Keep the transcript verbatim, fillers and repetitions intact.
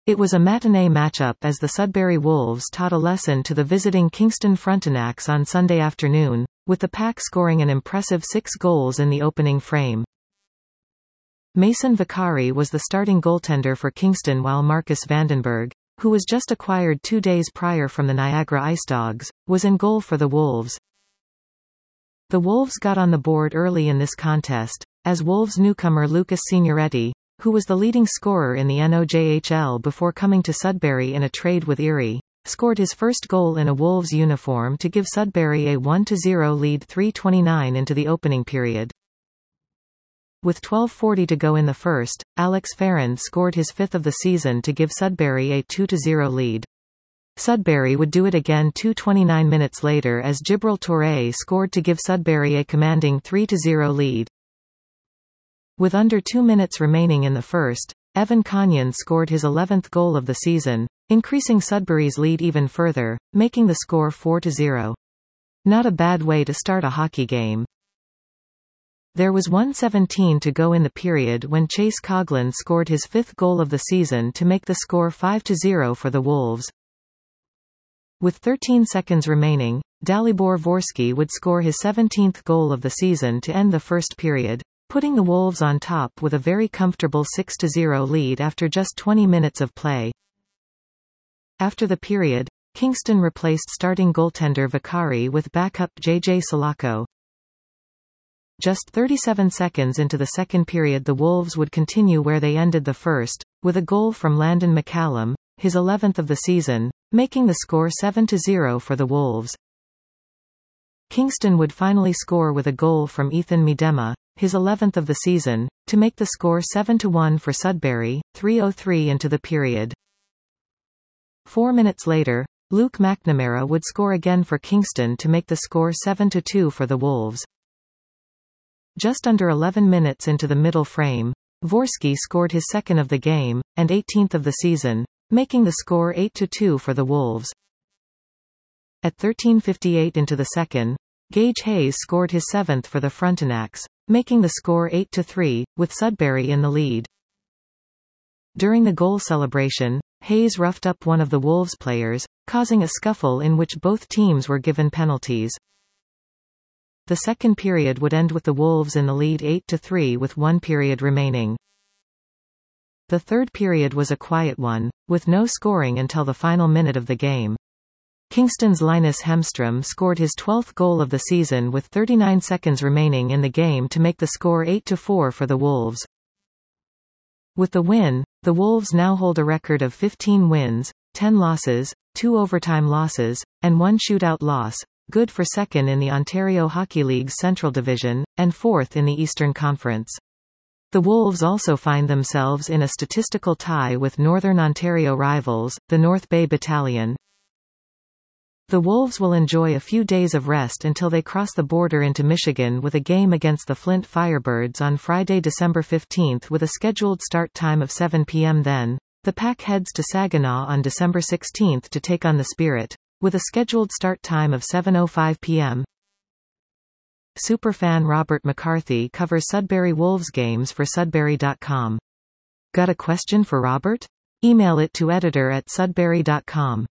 It was a matinee matchup as the Sudbury Wolves taught a lesson to the visiting Kingston Frontenacs on Sunday afternoon, with the pack scoring an impressive six goals in the opening frame. Mason Vicari was the starting goaltender for Kingston while Marcus Vandenberg, who was just acquired two days prior from the Niagara Ice Dogs, was in goal for the Wolves. The Wolves got on the board early in this contest, as Wolves newcomer Lucas Signoretti, who was the leading scorer in the N O J H L before coming to Sudbury in a trade with Erie, scored his first goal in a Wolves uniform to give Sudbury a one to zero lead three twenty-nine into the opening period. With twelve forty to go in the first, Alex Ferrand scored his fifth of the season to give Sudbury a two to zero lead. Sudbury would do it again two twenty-nine minutes later as Jibril Touré scored to give Sudbury a commanding three to zero lead. With under two minutes remaining in the first, Evan Conyon scored his eleventh goal of the season, increasing Sudbury's lead even further, making the score four to zero. Not a bad way to start a hockey game. There was one seventeen to go in the period when Chase Coghlan scored his fifth goal of the season to make the score five to zero for the Wolves. With thirteen seconds remaining, Dalibor Dvorsky would score his seventeenth goal of the season to end the first period, putting the Wolves on top with a very comfortable six to zero lead after just twenty minutes of play. After the period, Kingston replaced starting goaltender Vicari with backup J J Salako. Just thirty-seven seconds into the second period, the Wolves would continue where they ended the first, with a goal from Landon McCallum, his eleventh of the season, making the score seven to zero for the Wolves. Kingston would finally score with a goal from Ethan Miedema, his eleventh of the season, to make the score seven to one for Sudbury, three oh three into the period. Four minutes later, Luke McNamara would score again for Kingston to make the score seven to two for the Wolves. Just under eleven minutes into the middle frame, Dvorsky scored his second of the game, and eighteenth of the season, making the score eight to two for the Wolves. At thirteen fifty-eight into the second, Gage Hayes scored his seventh for the Frontenacs, making the score eight to three, with Sudbury in the lead. During the goal celebration, Hayes roughed up one of the Wolves players, causing a scuffle in which both teams were given penalties. The second period would end with the Wolves in the lead eight to three with one period remaining. The third period was a quiet one, with no scoring until the final minute of the game. Kingston's Linus Hemstrom scored his twelfth goal of the season with thirty-nine seconds remaining in the game to make the score eight to four for the Wolves. With the win, the Wolves now hold a record of fifteen wins, ten losses, two overtime losses, and one shootout loss, good for second in the Ontario Hockey League's Central Division, and fourth in the Eastern Conference. The Wolves also find themselves in a statistical tie with Northern Ontario rivals, the North Bay Battalion. The Wolves will enjoy a few days of rest until they cross the border into Michigan with a game against the Flint Firebirds on Friday, December fifteenth with a scheduled start time of seven p m Then, the Pack heads to Saginaw on December sixteenth to take on the Spirit, with a scheduled start time of seven oh five p m Superfan Robert McCarthy covers Sudbury Wolves games for Sudbury dot com. Got a question for Robert? Email it to editor at Sudbury dot com.